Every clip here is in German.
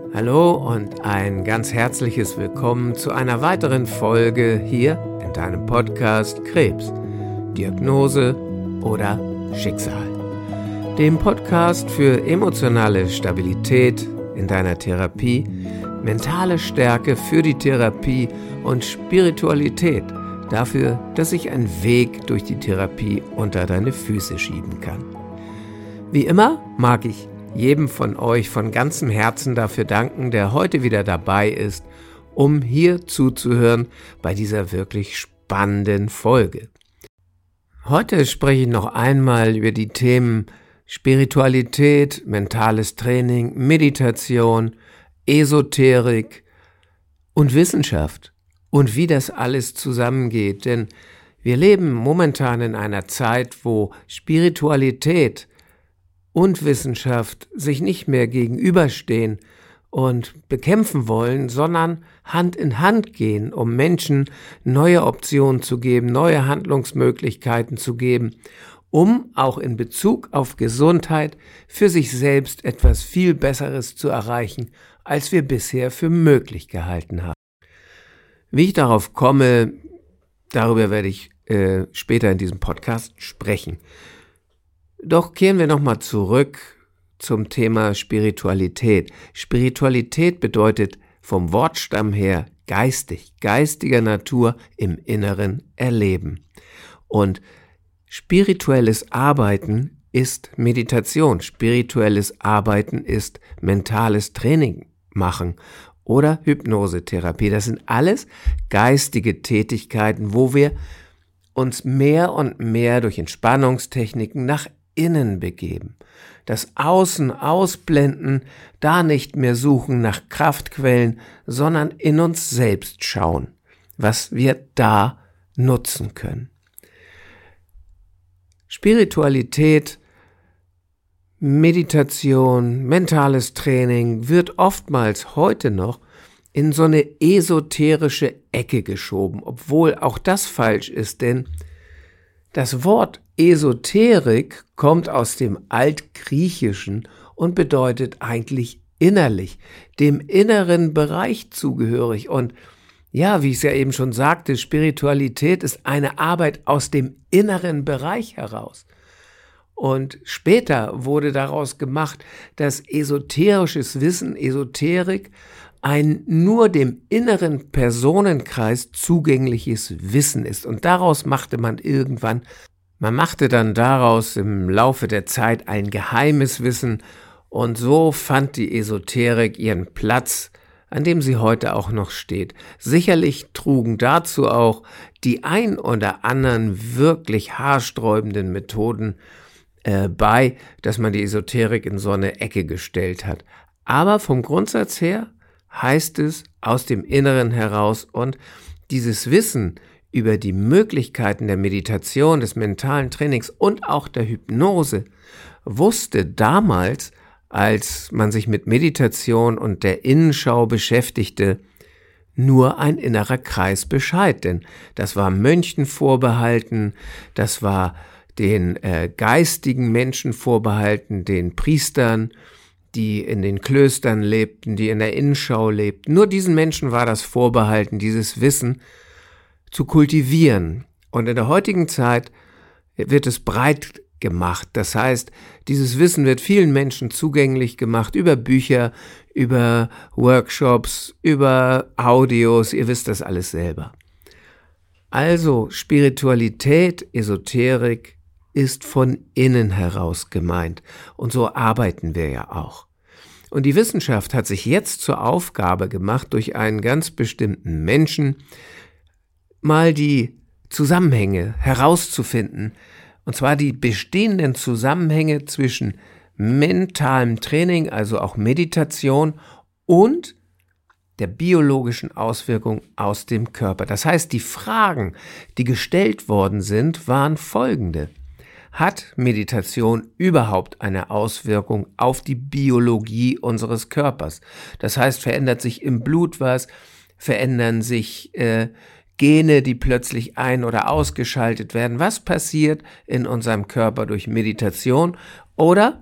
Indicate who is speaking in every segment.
Speaker 1: Hallo und ein ganz herzliches Willkommen zu einer weiteren Folge hier in deinem Podcast Krebs, Diagnose oder Schicksal. Dem Podcast für emotionale Stabilität in deiner Therapie, mentale Stärke für die Therapie und Spiritualität dafür, dass ich einen Weg durch die Therapie unter deine Füße schieben kann. Wie immer mag ich jedem von euch von ganzem Herzen dafür danken, der heute wieder dabei ist, um hier zuzuhören bei dieser wirklich spannenden Folge. Heute spreche ich noch einmal über die Themen Spiritualität, mentales Training, Meditation, Esoterik und Wissenschaft und wie das alles zusammengeht, denn wir leben momentan in einer Zeit, wo Spiritualität und Wissenschaft sich nicht mehr gegenüberstehen und bekämpfen wollen, sondern Hand in Hand gehen, um Menschen neue Optionen zu geben, neue Handlungsmöglichkeiten zu geben, um auch in Bezug auf Gesundheit für sich selbst etwas viel Besseres zu erreichen, als wir bisher für möglich gehalten haben. Wie ich darauf komme, darüber werde ich später in diesem Podcast sprechen. Doch kehren wir nochmal zurück zum Thema Spiritualität. Spiritualität bedeutet vom Wortstamm her geistig, geistiger Natur im Inneren erleben. Und spirituelles Arbeiten ist Meditation, spirituelles Arbeiten ist mentales Training machen oder Hypnosetherapie. Das sind alles geistige Tätigkeiten, wo wir uns mehr und mehr durch Entspannungstechniken nach innen begeben. Das Außen ausblenden, da nicht mehr suchen nach Kraftquellen, sondern in uns selbst schauen, was wir da nutzen können. Spiritualität, Meditation, mentales Training wird oftmals heute noch in so eine esoterische Ecke geschoben, obwohl auch das falsch ist, denn das Wort Esoterik kommt aus dem Altgriechischen und bedeutet eigentlich innerlich, dem inneren Bereich zugehörig. Und ja, wie ich es ja eben schon sagte, Spiritualität ist eine Arbeit aus dem inneren Bereich heraus. Und später wurde daraus gemacht, dass esoterisches Wissen, Esoterik, ein nur dem inneren Personenkreis zugängliches Wissen ist. Und daraus machte man machte dann daraus im Laufe der Zeit ein geheimes Wissen und so fand die Esoterik ihren Platz, an dem sie heute auch noch steht. Sicherlich trugen dazu auch die ein oder anderen wirklich haarsträubenden Methoden bei, dass man die Esoterik in so eine Ecke gestellt hat. Aber vom Grundsatz her heißt es aus dem Inneren heraus und dieses Wissen über die Möglichkeiten der Meditation, des mentalen Trainings und auch der Hypnose wusste damals, als man sich mit Meditation und der Innenschau beschäftigte, nur ein innerer Kreis Bescheid, denn das war Mönchen vorbehalten, das war den geistigen Menschen vorbehalten, den Priestern, die in den Klöstern lebten, die in der Innenschau lebten. Nur diesen Menschen war das vorbehalten, dieses Wissen zu kultivieren. Und in der heutigen Zeit wird es breit gemacht. Das heißt, dieses Wissen wird vielen Menschen zugänglich gemacht über Bücher, über Workshops, über Audios. Ihr wisst das alles selber. Also Spiritualität, Esoterik ist von innen heraus gemeint. Und so arbeiten wir ja auch. Und die Wissenschaft hat sich jetzt zur Aufgabe gemacht, durch einen ganz bestimmten Menschen mal die Zusammenhänge herauszufinden. Und zwar die bestehenden Zusammenhänge zwischen mentalem Training, also auch Meditation und der biologischen Auswirkung aus dem Körper. Das heißt, die Fragen, die gestellt worden sind, waren folgende. Hat Meditation überhaupt eine Auswirkung auf die Biologie unseres Körpers? Das heißt, verändert sich im Blut was, verändern sich Gene, die plötzlich ein- oder ausgeschaltet werden? Was passiert in unserem Körper durch Meditation? Oder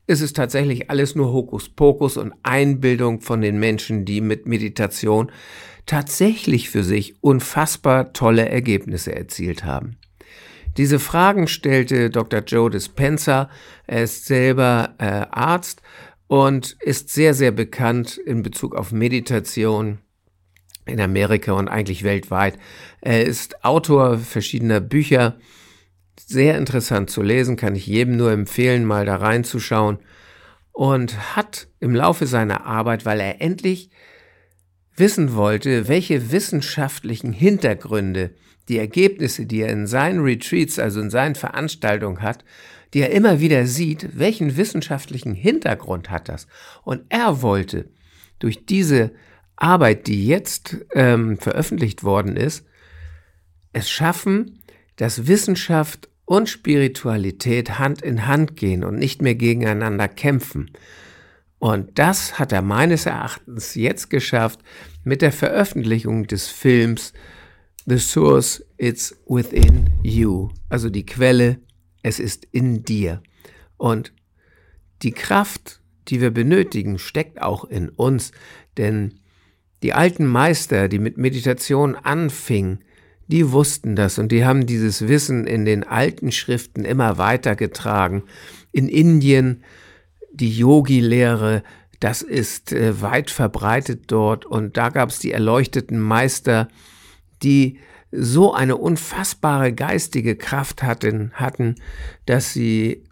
Speaker 1: ist es tatsächlich alles nur Hokuspokus und Einbildung von den Menschen, die mit Meditation tatsächlich für sich unfassbar tolle Ergebnisse erzielt haben. Diese Fragen stellte Dr. Joe Dispenza. Er ist selber Arzt und ist sehr, sehr bekannt in Bezug auf Meditation in Amerika und eigentlich weltweit. Er ist Autor verschiedener Bücher. Sehr interessant zu lesen, kann ich jedem nur empfehlen, mal da reinzuschauen. Und hat im Laufe seiner Arbeit, weil er endlich wissen wollte, welche wissenschaftlichen Hintergründe, die Ergebnisse, die er in seinen Retreats, also in seinen Veranstaltungen hat, die er immer wieder sieht, welchen wissenschaftlichen Hintergrund hat das? Und er wollte durch diese Arbeit, die jetzt veröffentlicht worden ist, es schaffen, dass Wissenschaft und Spiritualität Hand in Hand gehen und nicht mehr gegeneinander kämpfen. Und das hat er meines Erachtens jetzt geschafft mit der Veröffentlichung des Films The Source, It's Within You. Also die Quelle, es ist in dir. Und die Kraft, die wir benötigen, steckt auch in uns. Denn die alten Meister, die mit Meditation anfingen, die wussten das und die haben dieses Wissen in den alten Schriften immer weitergetragen. In Indien die Yogi-Lehre, das ist weit verbreitet dort und da gab es die erleuchteten Meister, die so eine unfassbare geistige Kraft hatten, dass sie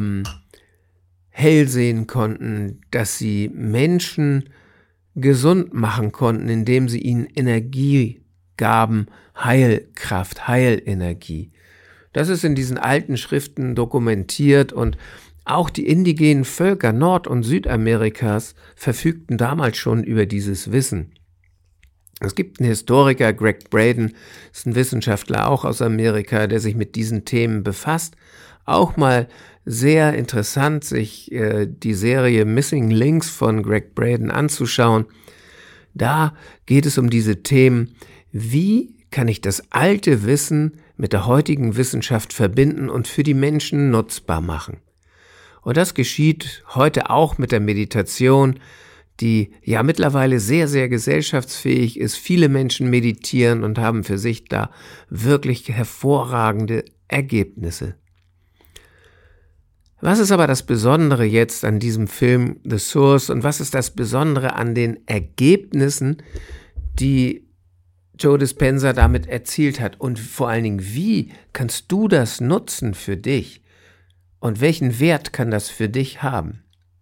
Speaker 1: hell sehen konnten, dass sie Menschen gesund machen konnten, indem sie ihnen Energie gaben, Heilkraft, Heilenergie. Das ist in diesen alten Schriften dokumentiert und auch die indigenen Völker Nord- und Südamerikas verfügten damals schon über dieses Wissen. Es gibt einen Historiker, Greg Braden, ist ein Wissenschaftler auch aus Amerika, der sich mit diesen Themen befasst. Auch mal sehr interessant, sich die Serie Missing Links von Greg Braden anzuschauen. Da geht es um diese Themen, wie kann ich das alte Wissen mit der heutigen Wissenschaft verbinden und für die Menschen nutzbar machen. Und das geschieht heute auch mit der Meditation, die ja mittlerweile sehr, sehr gesellschaftsfähig ist. Viele Menschen meditieren und haben für sich da wirklich hervorragende Ergebnisse. Was ist aber das Besondere jetzt an diesem Film The Source und was ist das Besondere an den Ergebnissen, die Joe Dispenza damit erzielt hat? Und vor allen Dingen, wie kannst du das nutzen für dich? Und welchen Wert kann das für dich haben?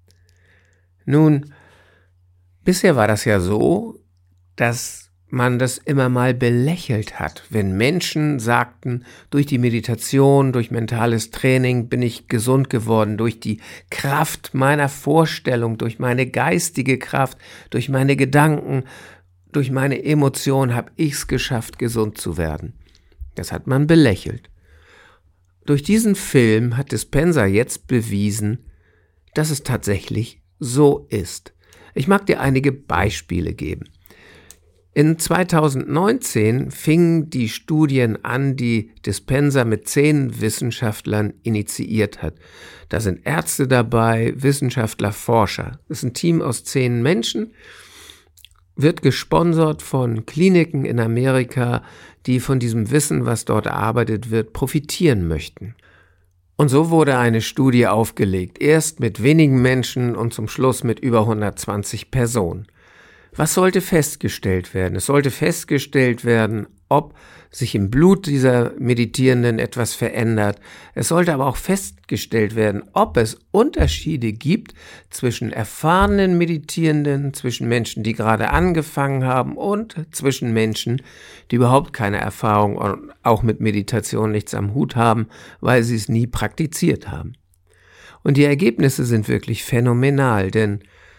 Speaker 1: Nun, bisher war das ja so, dass man das immer mal belächelt hat, wenn Menschen sagten, durch die Meditation, durch mentales Training bin ich gesund geworden, durch die Kraft meiner Vorstellung, durch meine geistige Kraft, durch meine Gedanken, durch meine Emotionen habe ich es geschafft, gesund zu werden. Das hat man belächelt. Durch diesen Film hat Dispenza jetzt bewiesen, dass es tatsächlich so ist. Ich mag dir einige Beispiele geben. In 2019 fingen die Studien an, die Dispenza mit 10 Wissenschaftlern initiiert hat. Da sind Ärzte dabei, Wissenschaftler, Forscher. Das ist ein Team aus 10 Menschen, wird gesponsert von Kliniken in Amerika, die von diesem Wissen, was dort erarbeitet wird, profitieren möchten. Und so wurde eine Studie aufgelegt, erst mit wenigen Menschen und zum Schluss mit über 120 Personen. Was sollte festgestellt werden? Es sollte festgestellt werden, ob sich im Blut dieser Meditierenden etwas verändert. Es sollte aber auch festgestellt werden, ob es Unterschiede gibt zwischen erfahrenen Meditierenden, zwischen Menschen, die gerade angefangen haben und zwischen Menschen, die überhaupt keine Erfahrung und auch mit Meditation nichts am Hut haben, weil sie es nie praktiziert haben. Und die Ergebnisse sind wirklich phänomenal, denn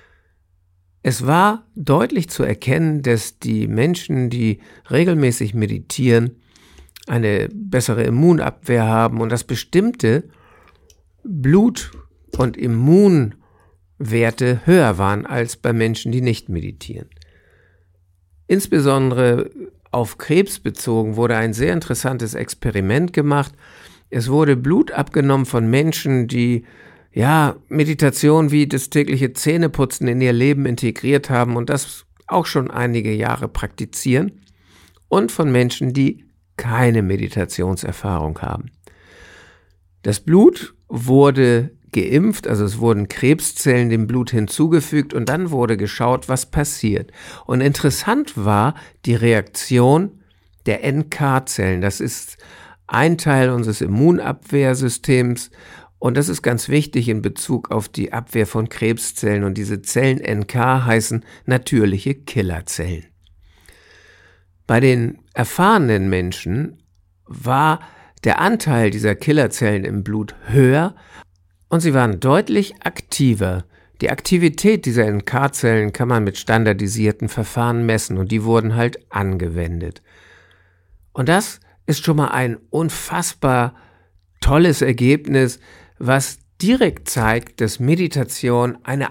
Speaker 1: es war deutlich zu erkennen, dass die Menschen, die regelmäßig meditieren, eine bessere Immunabwehr haben und dass bestimmte Blut- und Immunwerte höher waren als bei Menschen, die nicht meditieren. Insbesondere auf Krebs bezogen wurde ein sehr interessantes Experiment gemacht. Es wurde Blut abgenommen von Menschen, die Meditation wie das tägliche Zähneputzen in ihr Leben integriert haben und das auch schon einige Jahre praktizieren, und von Menschen, die keine Meditationserfahrung haben. Das Blut wurde geimpft, also es wurden Krebszellen dem Blut hinzugefügt und dann wurde geschaut, was passiert. Und interessant war die Reaktion der NK-Zellen. Das ist ein Teil unseres Immunabwehrsystems und das ist ganz wichtig in Bezug auf die Abwehr von Krebszellen. Und diese Zellen NK heißen natürliche Killerzellen. Bei den erfahrenen Menschen war der Anteil dieser Killerzellen im Blut höher und sie waren deutlich aktiver. Die Aktivität dieser NK-Zellen kann man mit standardisierten Verfahren messen und die wurden halt angewendet. Und das ist schon mal ein unfassbar tolles Ergebnis, was direkt zeigt, dass Meditation eine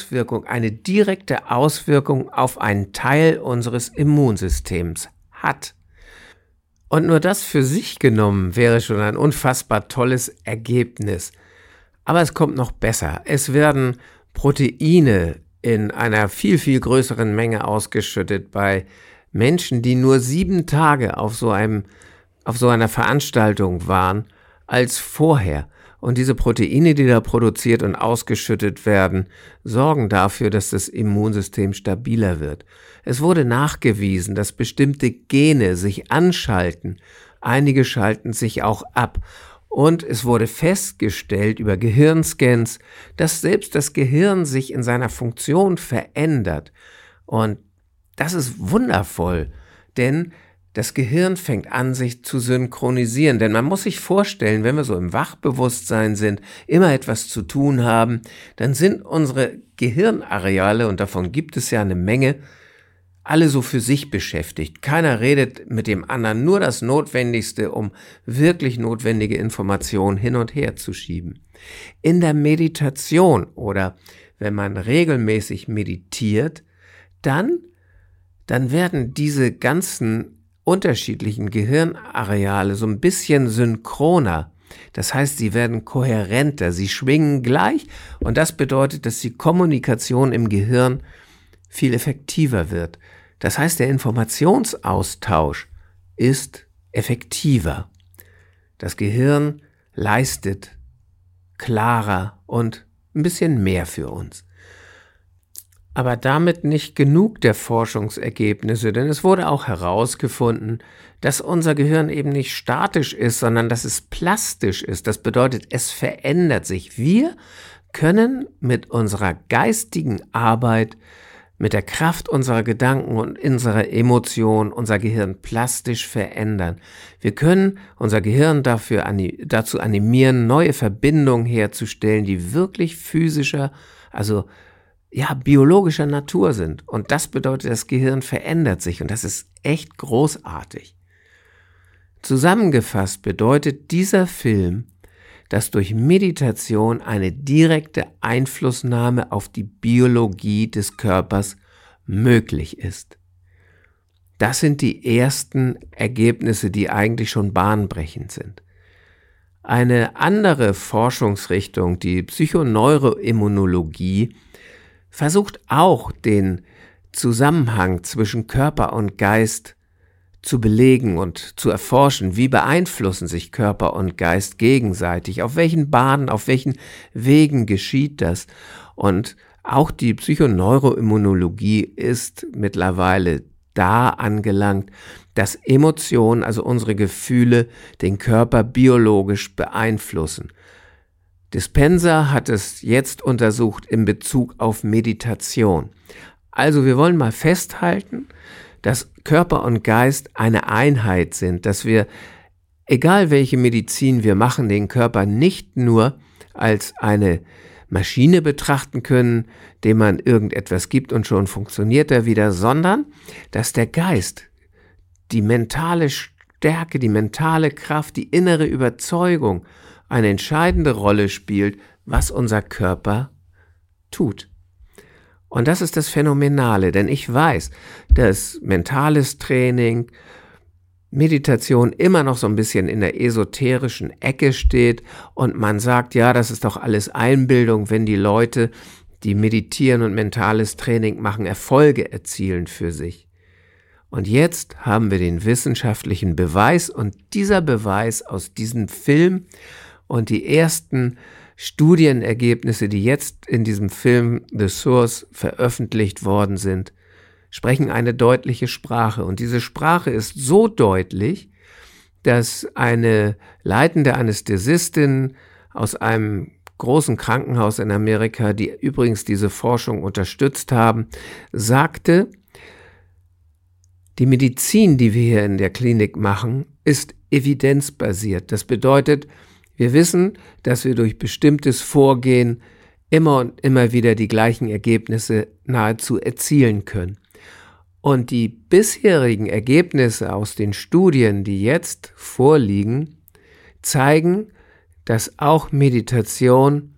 Speaker 1: direkte Auswirkung auf einen Teil unseres Immunsystems hat. Und nur das für sich genommen wäre schon ein unfassbar tolles Ergebnis. Aber es kommt noch besser. Es werden Proteine in einer viel, viel größeren Menge ausgeschüttet bei Menschen, die nur 7 Tage auf so einer Veranstaltung waren, als vorher. Und diese Proteine, die da produziert und ausgeschüttet werden, sorgen dafür, dass das Immunsystem stabiler wird. Es wurde nachgewiesen, dass bestimmte Gene sich anschalten. Einige schalten sich auch ab. Und es wurde festgestellt über Gehirnscans, dass selbst das Gehirn sich in seiner Funktion verändert. Und das ist wundervoll, denn das Gehirn fängt an, sich zu synchronisieren, denn man muss sich vorstellen, wenn wir so im Wachbewusstsein sind, immer etwas zu tun haben, dann sind unsere Gehirnareale, und davon gibt es ja eine Menge, alle so für sich beschäftigt. Keiner redet mit dem anderen, nur das Notwendigste, um wirklich notwendige Informationen hin und her zu schieben. In der Meditation oder wenn man regelmäßig meditiert, dann werden diese ganzen unterschiedlichen Gehirnareale so ein bisschen synchroner. Das heißt, sie werden kohärenter, sie schwingen gleich und das bedeutet, dass die Kommunikation im Gehirn viel effektiver wird. Das heißt, der Informationsaustausch ist effektiver. Das Gehirn leistet klarer und ein bisschen mehr für uns. Aber damit nicht genug der Forschungsergebnisse, denn es wurde auch herausgefunden, dass unser Gehirn eben nicht statisch ist, sondern dass es plastisch ist. Das bedeutet, es verändert sich. Wir können mit unserer geistigen Arbeit, mit der Kraft unserer Gedanken und unserer Emotionen unser Gehirn plastisch verändern. Wir können unser Gehirn dazu animieren, neue Verbindungen herzustellen, die wirklich physischer, biologischer Natur sind. Und das bedeutet, das Gehirn verändert sich und das ist echt großartig. Zusammengefasst bedeutet dieser Film, dass durch Meditation eine direkte Einflussnahme auf die Biologie des Körpers möglich ist. Das sind die ersten Ergebnisse, die eigentlich schon bahnbrechend sind. Eine andere Forschungsrichtung, die Psychoneuroimmunologie, versucht auch den Zusammenhang zwischen Körper und Geist zu belegen und zu erforschen. Wie beeinflussen sich Körper und Geist gegenseitig? Auf welchen Bahnen, auf welchen Wegen geschieht das? Und auch die Psychoneuroimmunologie ist mittlerweile da angelangt, dass Emotionen, also unsere Gefühle, den Körper biologisch beeinflussen. Dispenza hat es jetzt untersucht in Bezug auf Meditation. Also wir wollen mal festhalten, dass Körper und Geist eine Einheit sind, dass wir, egal welche Medizin wir machen, den Körper nicht nur als eine Maschine betrachten können, dem man irgendetwas gibt und schon funktioniert er wieder, sondern dass der Geist, die mentale Stärke, die mentale Kraft, die innere Überzeugung eine entscheidende Rolle spielt, was unser Körper tut. Und das ist das Phänomenale, denn ich weiß, dass mentales Training, Meditation immer noch so ein bisschen in der esoterischen Ecke steht und man sagt, ja, das ist doch alles Einbildung, wenn die Leute, die meditieren und mentales Training machen, Erfolge erzielen für sich. Und jetzt haben wir den wissenschaftlichen Beweis und dieser Beweis aus diesem Film und die ersten Studienergebnisse, die jetzt in diesem Film The Source veröffentlicht worden sind, sprechen eine deutliche Sprache. Und diese Sprache ist so deutlich, dass eine leitende Anästhesistin aus einem großen Krankenhaus in Amerika, die übrigens diese Forschung unterstützt haben, sagte, die Medizin, die wir hier in der Klinik machen, ist evidenzbasiert. Das bedeutet, wir wissen, dass wir durch bestimmtes Vorgehen immer und immer wieder die gleichen Ergebnisse nahezu erzielen können. Und die bisherigen Ergebnisse aus den Studien, die jetzt vorliegen, zeigen, dass auch Meditation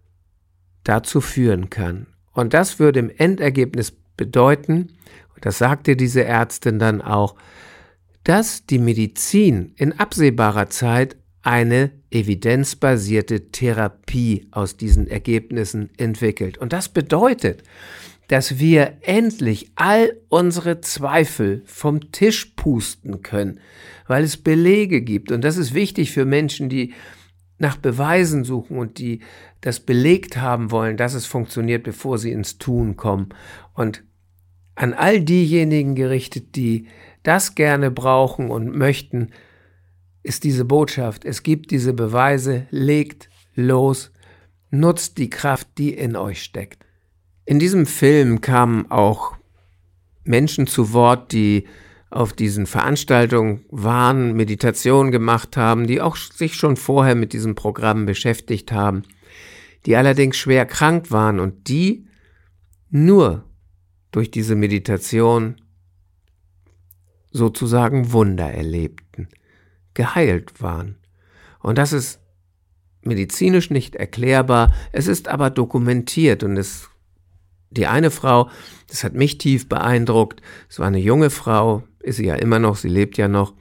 Speaker 1: dazu führen kann. Und das würde im Endergebnis bedeuten, und das sagte diese Ärztin dann auch, dass die Medizin in absehbarer Zeit eine evidenzbasierte Therapie aus diesen Ergebnissen entwickelt. Und das bedeutet, dass wir endlich all unsere Zweifel vom Tisch pusten können, weil es Belege gibt. Und das ist wichtig für Menschen, die nach Beweisen suchen und die das belegt haben wollen, dass es funktioniert, bevor sie ins Tun kommen. Und an all diejenigen gerichtet, die das gerne brauchen und möchten, ist diese Botschaft. Es gibt diese Beweise, legt los, nutzt die Kraft, die in euch steckt. In diesem Film kamen auch Menschen zu Wort, die auf diesen Veranstaltungen waren, Meditation gemacht haben, die auch sich schon vorher mit diesem Programm beschäftigt haben, die allerdings schwer krank waren und die nur durch diese Meditation sozusagen Wunder erlebten, geheilt waren. Und das ist medizinisch nicht erklärbar, es ist aber dokumentiert und die eine Frau, das hat mich tief beeindruckt, es war eine junge Frau, ist sie ja immer noch, sie lebt ja noch,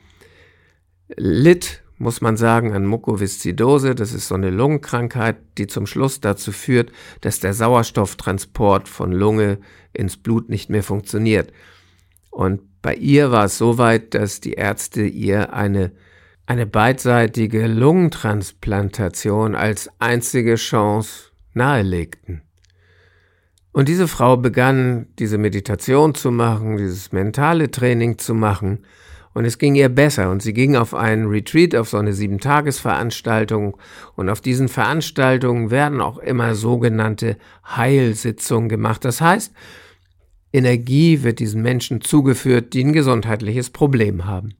Speaker 1: litt, muss man sagen, an Mukoviszidose, das ist so eine Lungenkrankheit, die zum Schluss dazu führt, dass der Sauerstofftransport von Lunge ins Blut nicht mehr funktioniert. Und bei ihr war es so weit, dass die Ärzte ihr eine beidseitige Lungentransplantation als einzige Chance nahelegten. Und diese Frau begann, diese Meditation zu machen, dieses mentale Training zu machen und es ging ihr besser und sie ging auf einen Retreat, auf so eine 7-Tages-Veranstaltung und auf diesen Veranstaltungen werden auch immer sogenannte Heilsitzungen gemacht. Das heißt, Energie wird diesen Menschen zugeführt, die ein gesundheitliches Problem haben.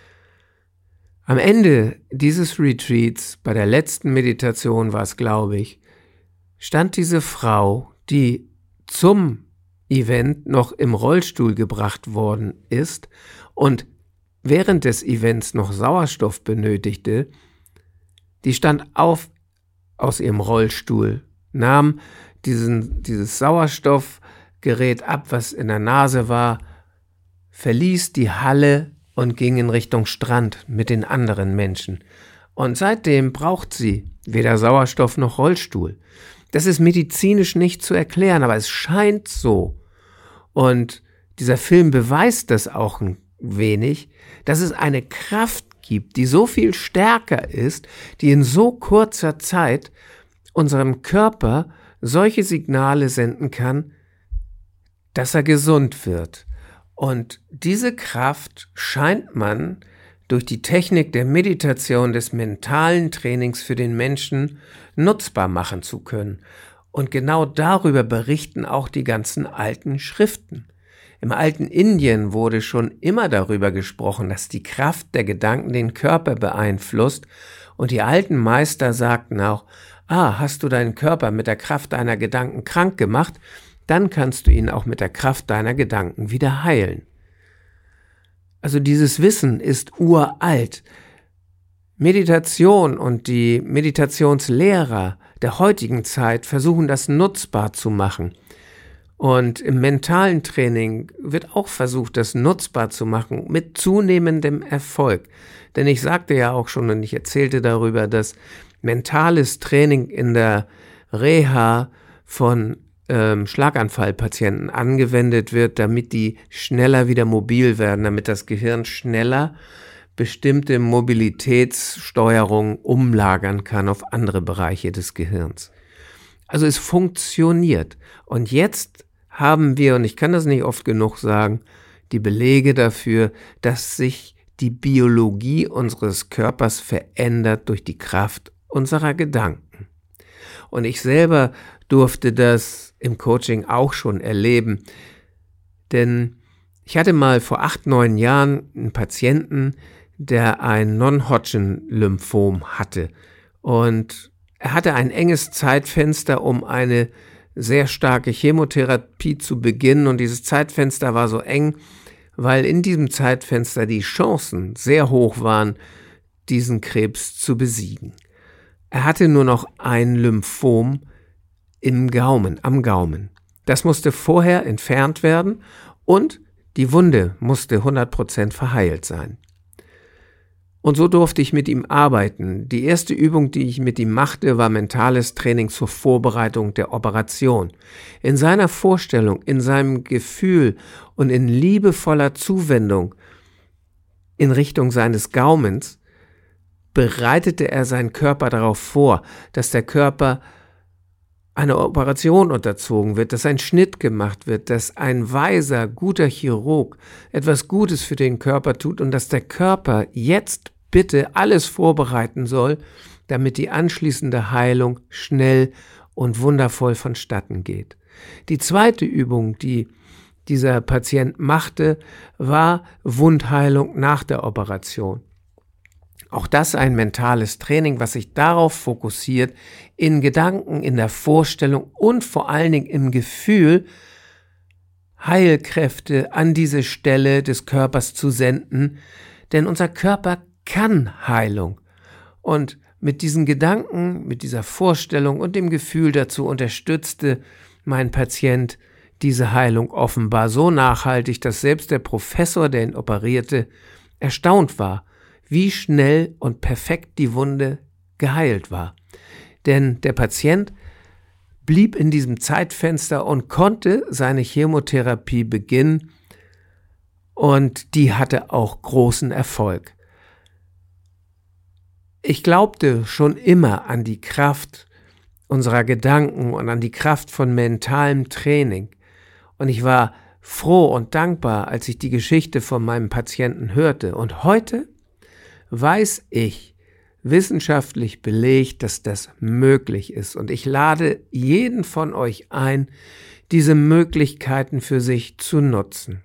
Speaker 1: Am Ende dieses Retreats, bei der letzten Meditation war es, glaube ich, stand diese Frau, die zum Event noch im Rollstuhl gebracht worden ist und während des Events noch Sauerstoff benötigte, die stand auf aus ihrem Rollstuhl, nahm dieses Sauerstoffgerät ab, was in der Nase war, verließ die Halle und ging in Richtung Strand mit den anderen Menschen. Und seitdem braucht sie weder Sauerstoff noch Rollstuhl. Das ist medizinisch nicht zu erklären, aber es scheint so. Und dieser Film beweist das auch ein wenig, dass es eine Kraft gibt, die so viel stärker ist, die in so kurzer Zeit unserem Körper solche Signale senden kann, dass er gesund wird. Und diese Kraft scheint man durch die Technik der Meditation, des mentalen Trainings für den Menschen nutzbar machen zu können. Und genau darüber berichten auch die ganzen alten Schriften. Im alten Indien wurde schon immer darüber gesprochen, dass die Kraft der Gedanken den Körper beeinflusst. Und die alten Meister sagten auch, hast du deinen Körper mit der Kraft deiner Gedanken krank gemacht, dann kannst du ihn auch mit der Kraft deiner Gedanken wieder heilen. Also dieses Wissen ist uralt. Meditation und die Meditationslehrer der heutigen Zeit versuchen das nutzbar zu machen. Und im mentalen Training wird auch versucht, das nutzbar zu machen, mit zunehmendem Erfolg. Denn ich sagte ja auch schon und ich erzählte darüber, dass mentales Training in der Reha von Schlaganfallpatienten angewendet wird, damit die schneller wieder mobil werden, damit das Gehirn schneller bestimmte Mobilitätssteuerung umlagern kann auf andere Bereiche des Gehirns. Also es funktioniert. Und jetzt haben wir, und ich kann das nicht oft genug sagen, die Belege dafür, dass sich die Biologie unseres Körpers verändert durch die Kraft unserer Gedanken. Und ich selber durfte das im Coaching auch schon erleben, denn ich hatte mal vor 8-9 Jahren einen Patienten, der ein Non-Hodgkin-Lymphom hatte und er hatte ein enges Zeitfenster, um eine sehr starke Chemotherapie zu beginnen und dieses Zeitfenster war so eng, weil in diesem Zeitfenster die Chancen sehr hoch waren, diesen Krebs zu besiegen. Er hatte nur noch ein Lymphom am Gaumen. Das musste vorher entfernt werden und die Wunde musste 100% verheilt sein. Und so durfte ich mit ihm arbeiten. Die erste Übung, die ich mit ihm machte, war mentales Training zur Vorbereitung der Operation. In seiner Vorstellung, in seinem Gefühl und in liebevoller Zuwendung in Richtung seines Gaumens bereitete er seinen Körper darauf vor, dass der Körper einer Operation unterzogen wird, dass ein Schnitt gemacht wird, dass ein weiser, guter Chirurg etwas Gutes für den Körper tut und dass der Körper jetzt bitte alles vorbereiten soll, damit die anschließende Heilung schnell und wundervoll vonstatten geht. Die zweite Übung, die dieser Patient machte, war Wundheilung nach der Operation. Auch das ein mentales Training, was sich darauf fokussiert, in Gedanken, in der Vorstellung und vor allen Dingen im Gefühl, Heilkräfte an diese Stelle des Körpers zu senden, denn unser Körper kann Heilung. Und mit diesen Gedanken, mit dieser Vorstellung und dem Gefühl dazu unterstützte mein Patient diese Heilung offenbar so nachhaltig, dass selbst der Professor, der ihn operierte, erstaunt war, wie schnell und perfekt die Wunde geheilt war. Denn der Patient blieb in diesem Zeitfenster und konnte seine Chemotherapie beginnen und die hatte auch großen Erfolg. Ich glaubte schon immer an die Kraft unserer Gedanken und an die Kraft von mentalem Training. Und ich war froh und dankbar, als ich die Geschichte von meinem Patienten hörte. Und heute weiß ich, wissenschaftlich belegt, dass das möglich ist. Und ich lade jeden von euch ein, diese Möglichkeiten für sich zu nutzen.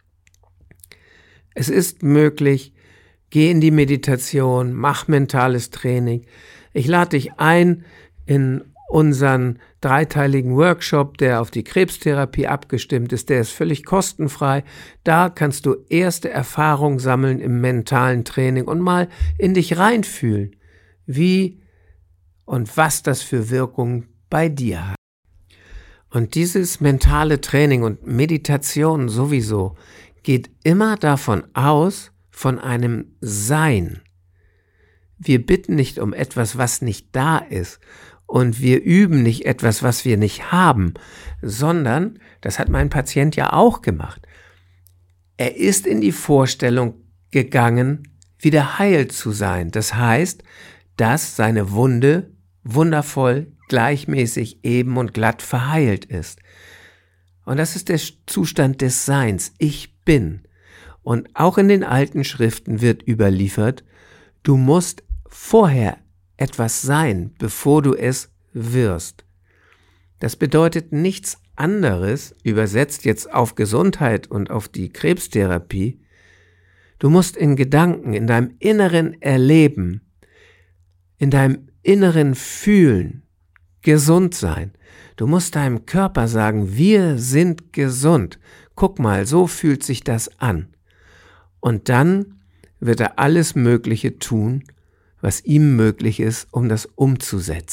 Speaker 1: Es ist möglich, geh in die Meditation, mach mentales Training. Ich lade dich ein in unseren 3-teiligen Workshop, der auf die Krebstherapie abgestimmt ist. Der ist völlig kostenfrei. Da kannst du erste Erfahrungen sammeln im mentalen Training und mal in dich reinfühlen, wie und was das für Wirkung bei dir hat. Und dieses mentale Training und Meditation sowieso geht immer davon aus, von einem Sein. Wir bitten nicht um etwas, was nicht da ist. Und wir üben nicht etwas, was wir nicht haben, sondern, das hat mein Patient ja auch gemacht, er ist in die Vorstellung gegangen, wieder heil zu sein. Das heißt, dass seine Wunde wundervoll, gleichmäßig, eben und glatt verheilt ist. Und das ist der Zustand des Seins. Ich bin. Und auch in den alten Schriften wird überliefert, du musst vorher etwas sein, bevor du es wirst. Das bedeutet nichts anderes, übersetzt jetzt auf Gesundheit und auf die Krebstherapie. Du musst in Gedanken, in deinem inneren Erleben, in deinem inneren Fühlen gesund sein. Du musst deinem Körper sagen, wir sind gesund. Guck mal, so fühlt sich das an. Und dann wird er alles Mögliche tun, was ihm möglich ist, um das umzusetzen.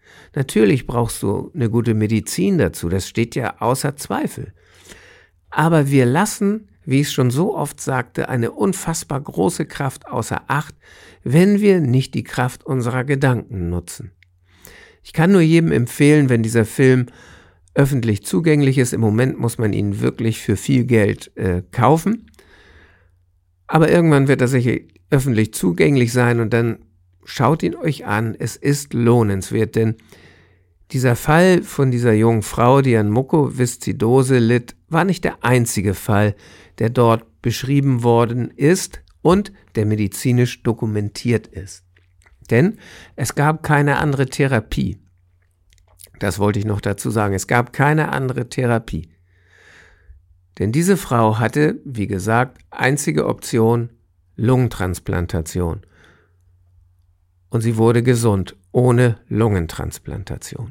Speaker 1: Natürlich brauchst du eine gute Medizin dazu, das steht ja außer Zweifel. Aber wir lassen, wie ich schon so oft sagte, eine unfassbar große Kraft außer Acht, wenn wir nicht die Kraft unserer Gedanken nutzen. Ich kann nur jedem empfehlen, wenn dieser Film öffentlich zugänglich ist, im Moment muss man ihn wirklich für viel Geld kaufen, aber irgendwann wird er sicher öffentlich zugänglich sein und dann schaut ihn euch an, es ist lohnenswert, denn dieser Fall von dieser jungen Frau, die an Mukoviszidose litt, war nicht der einzige Fall, der dort beschrieben worden ist und der medizinisch dokumentiert ist. Denn es gab keine andere Therapie. Das wollte ich noch dazu sagen. Es gab keine andere Therapie. Denn diese Frau hatte, wie gesagt, einzige Option Lungentransplantation. Und sie wurde gesund, ohne Lungentransplantation.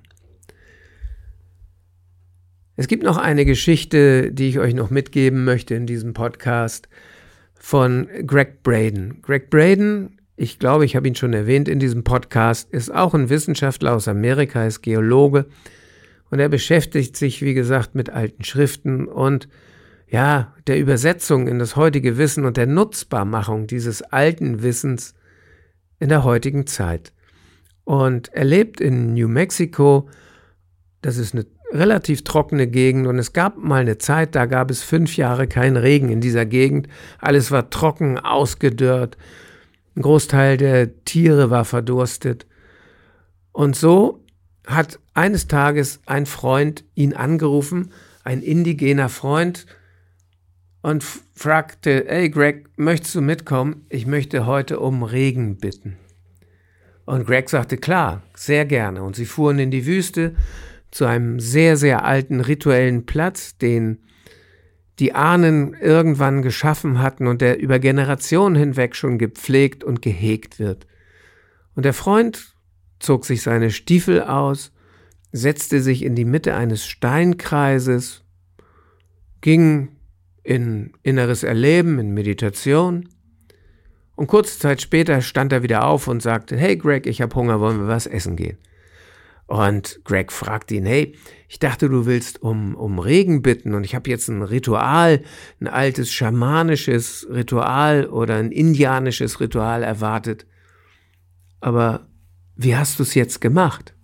Speaker 1: Es gibt noch eine Geschichte, die ich euch noch mitgeben möchte in diesem Podcast von Greg Braden. Greg Braden, ich glaube, ich habe ihn schon erwähnt in diesem Podcast, ist auch ein Wissenschaftler aus Amerika, ist Geologe und er beschäftigt sich, wie gesagt, mit alten Schriften und ja, der Übersetzung in das heutige Wissen und der Nutzbarmachung dieses alten Wissens in der heutigen Zeit. Und er lebt in New Mexico, das ist eine relativ trockene Gegend und es gab mal eine Zeit, da gab es 5 Jahre keinen Regen in dieser Gegend. Alles war trocken, ausgedörrt. Ein Großteil der Tiere war verdurstet. Und so hat eines Tages ein Freund ihn angerufen, ein indigener Freund, und fragte, hey Greg, möchtest du mitkommen? Ich möchte heute um Regen bitten. Und Greg sagte, klar, sehr gerne. Und sie fuhren in die Wüste zu einem sehr, sehr alten rituellen Platz, den die Ahnen irgendwann geschaffen hatten und der über Generationen hinweg schon gepflegt und gehegt wird. Und der Freund zog sich seine Stiefel aus, setzte sich in die Mitte eines Steinkreises, ging in inneres Erleben, in Meditation und kurze Zeit später stand er wieder auf und sagte, hey Greg, ich habe Hunger, wollen wir was essen gehen? Und Greg fragt ihn, hey, ich dachte, du willst um Regen bitten und ich habe jetzt ein Ritual, ein altes schamanisches Ritual oder ein indianisches Ritual erwartet. Aber wie hast du es jetzt gemacht?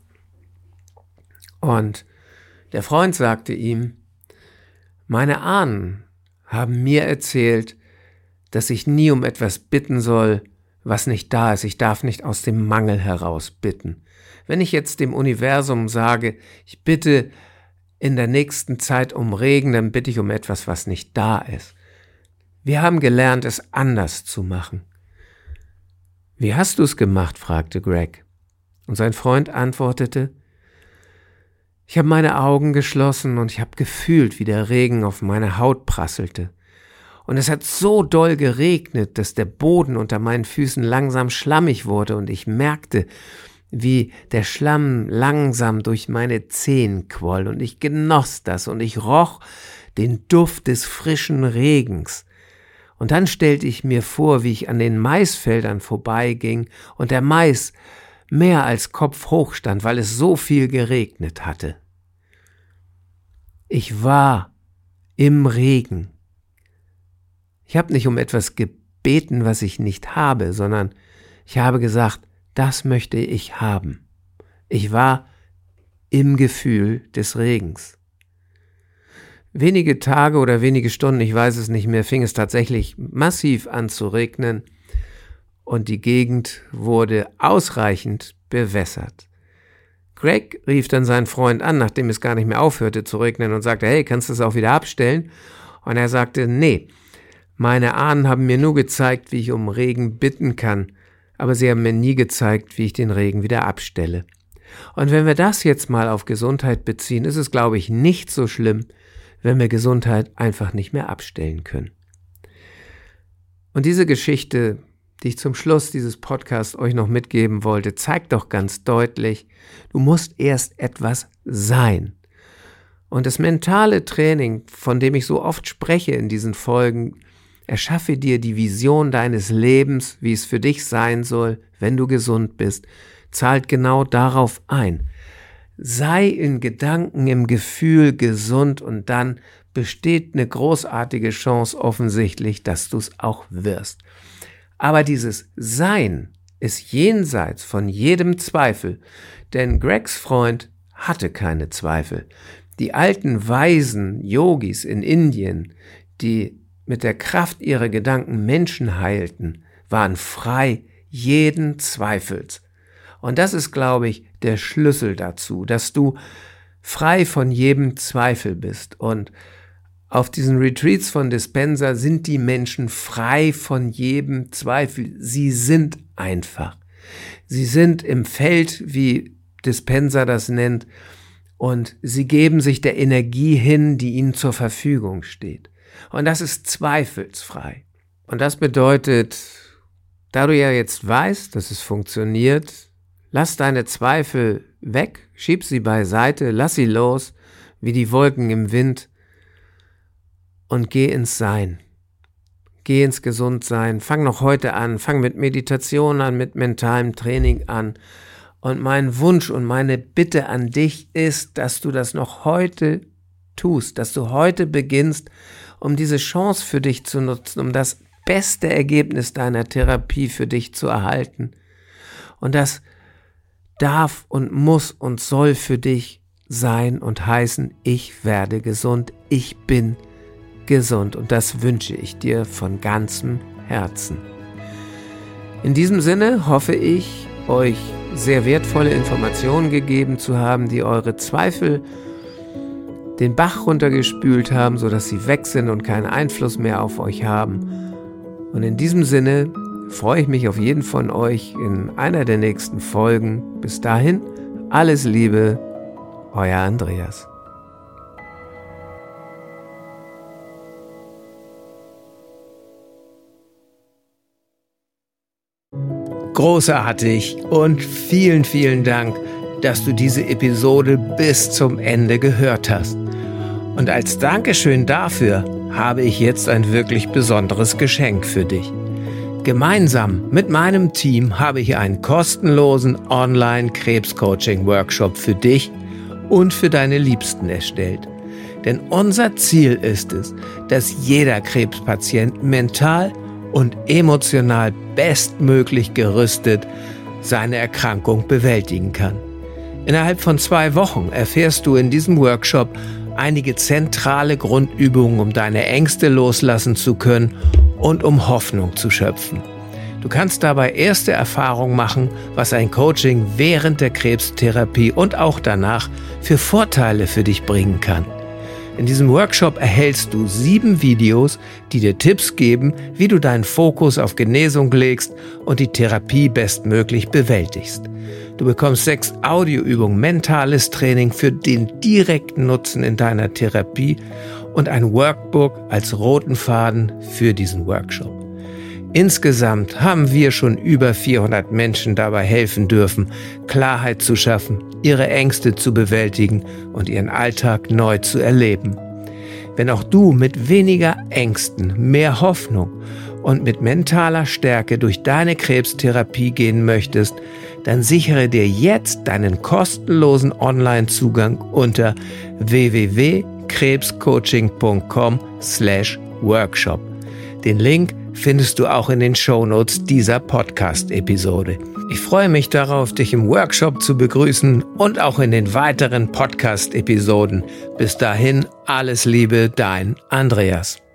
Speaker 1: Und der Freund sagte ihm, meine Ahnen haben mir erzählt, dass ich nie um etwas bitten soll, was nicht da ist. Ich darf nicht aus dem Mangel heraus bitten. Wenn ich jetzt dem Universum sage, ich bitte in der nächsten Zeit um Regen, dann bitte ich um etwas, was nicht da ist. Wir haben gelernt, es anders zu machen. Wie hast du es gemacht? Fragte Greg. Und sein Freund antwortete, ich habe meine Augen geschlossen und ich habe gefühlt, wie der Regen auf meine Haut prasselte. Und es hat so doll geregnet, dass der Boden unter meinen Füßen langsam schlammig wurde und ich merkte, wie der Schlamm langsam durch meine Zehen quoll und ich genoss das und ich roch den Duft des frischen Regens. Und dann stellte ich mir vor, wie ich an den Maisfeldern vorbeiging und der Mais mehr als Kopf hoch stand, weil es so viel geregnet hatte. Ich war im Regen. Ich habe nicht um etwas gebeten, was ich nicht habe, sondern ich habe gesagt, das möchte ich haben. Ich war im Gefühl des Regens. Wenige Tage oder wenige Stunden, ich weiß es nicht mehr, fing es tatsächlich massiv an zu regnen und die Gegend wurde ausreichend bewässert. Greg rief dann seinen Freund an, nachdem es gar nicht mehr aufhörte zu regnen und sagte, hey, kannst du es auch wieder abstellen? Und er sagte, nee, meine Ahnen haben mir nur gezeigt, wie ich um Regen bitten kann, aber sie haben mir nie gezeigt, wie ich den Regen wieder abstelle. Und wenn wir das jetzt mal auf Gesundheit beziehen, ist es, glaube ich, nicht so schlimm, wenn wir Gesundheit einfach nicht mehr abstellen können. Und diese Geschichte, die ich zum Schluss dieses Podcasts euch noch mitgeben wollte, zeigt doch ganz deutlich, du musst erst etwas sein. Und das mentale Training, von dem ich so oft spreche in diesen Folgen, erschaffe dir die Vision deines Lebens, wie es für dich sein soll, wenn du gesund bist, zahlt genau darauf ein. sei in Gedanken, im Gefühl gesund und dann besteht eine großartige Chance offensichtlich, dass du es auch wirst. Aber dieses Sein ist jenseits von jedem Zweifel, denn Gregs Freund hatte keine Zweifel. Die alten weisen Yogis in Indien, die mit der Kraft ihrer Gedanken Menschen heilten, waren frei jeden Zweifels. Und das ist, glaube ich, der Schlüssel dazu, dass du frei von jedem Zweifel bist. Und auf diesen Retreats von Dispenza sind die Menschen frei von jedem Zweifel. Sie sind einfach. Sie sind im Feld, wie Dispenza das nennt, und sie geben sich der Energie hin, die ihnen zur Verfügung steht. Und das ist zweifelsfrei. Und das bedeutet, da du ja jetzt weißt, dass es funktioniert, lass deine Zweifel weg, schieb sie beiseite, lass sie los, wie die Wolken im Wind, und geh ins Sein. Geh ins Gesundsein. Fang noch heute an. Fang mit Meditation an, mit mentalem Training an. Und mein Wunsch und meine Bitte an dich ist, dass du das noch heute tust, dass du heute beginnst, um diese Chance für dich zu nutzen, um das beste Ergebnis deiner Therapie für dich zu erhalten. Und das darf und muss und soll für dich sein und heißen, ich werde gesund, ich bin gesund. Und das wünsche ich dir von ganzem Herzen. In diesem Sinne hoffe ich, euch sehr wertvolle Informationen gegeben zu haben, die eure Zweifel den Bach runtergespült haben, sodass sie weg sind und keinen Einfluss mehr auf euch haben. Und in diesem Sinne freue ich mich auf jeden von euch in einer der nächsten Folgen. Bis dahin, alles Liebe, euer Andreas. Großartig und vielen, vielen Dank, dass du diese Episode bis zum Ende gehört hast. Und als Dankeschön dafür habe ich jetzt ein wirklich besonderes Geschenk für dich. Gemeinsam mit meinem Team habe ich einen kostenlosen Online-Krebs-Coaching-Workshop für dich und für deine Liebsten erstellt. Denn unser Ziel ist es, dass jeder Krebspatient mental und emotional bestmöglich gerüstet seine Erkrankung bewältigen kann. Innerhalb von 2 Wochen erfährst du in diesem Workshop einige zentrale Grundübungen, um deine Ängste loslassen zu können und um Hoffnung zu schöpfen. Du kannst dabei erste Erfahrungen machen, was ein Coaching während der Krebstherapie und auch danach für Vorteile für dich bringen kann. In diesem Workshop erhältst du 7 Videos, die dir Tipps geben, wie du deinen Fokus auf Genesung legst und die Therapie bestmöglich bewältigst. Du bekommst 6 Audioübungen, mentales Training für den direkten Nutzen in deiner Therapie und ein Workbook als roten Faden für diesen Workshop. Insgesamt haben wir schon über 400 Menschen dabei helfen dürfen, Klarheit zu schaffen, ihre Ängste zu bewältigen und ihren Alltag neu zu erleben. Wenn auch du mit weniger Ängsten, mehr Hoffnung und mit mentaler Stärke durch deine Krebstherapie gehen möchtest, dann sichere dir jetzt deinen kostenlosen Online-Zugang unter www.krebscoaching.com/workshop. Den Link findest du auch in den Shownotes dieser Podcast-Episode. Ich freue mich darauf, dich im Workshop zu begrüßen und auch in den weiteren Podcast-Episoden. Bis dahin, alles Liebe, dein Andreas.